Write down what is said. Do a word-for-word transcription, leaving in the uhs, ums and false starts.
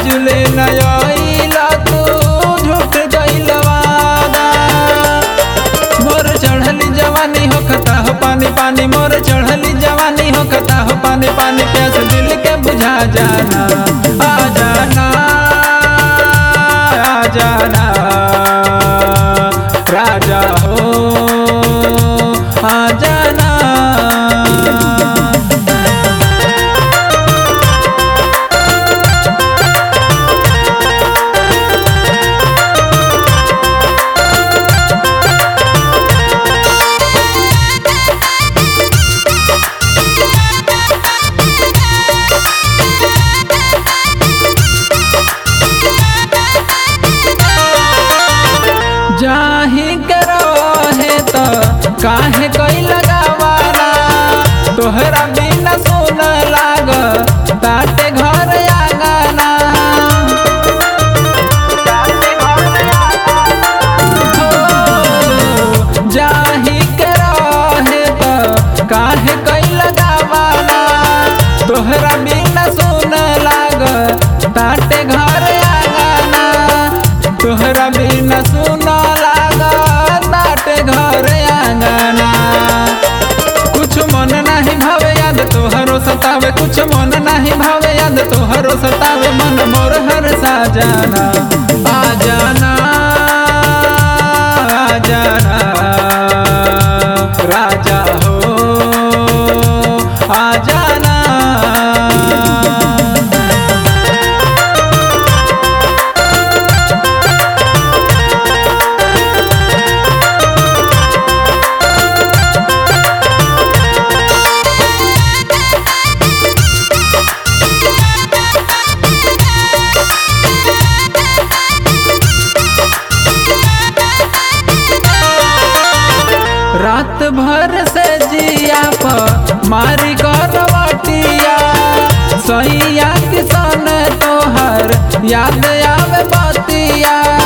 आजुले नयला तू झूठ गइल वादा। मोर चढ़ली जवानी हो खता हो पानी पानी, मोर चढ़ली जवानी हो खता हो पानी पानी, प्यास दिल के बुझा जाना। आ जाना आ जाना राजा हो आ जाना। जाही करो है तो काहे कोई लगावाना, तोहरा बिना सुन लाग ताटे घर आंगना। हो जाही करो है तो काहे कोई लगावाना, तोहरा बिना सुन लाग ताटे घर आंगना। तोहरा बिना सुन घर आंगना, कुछ मन नहीं भावे याद तोहरो सतावे, कुछ मन नहीं भावे याद तोहरो सतावे, मन मोर हर सा जाना। आ जाना आ जाना राजा हो आ जाना। रात भर से जिया पर मारी करवटिया, सैया किसान तोहर याद आवे बतिया।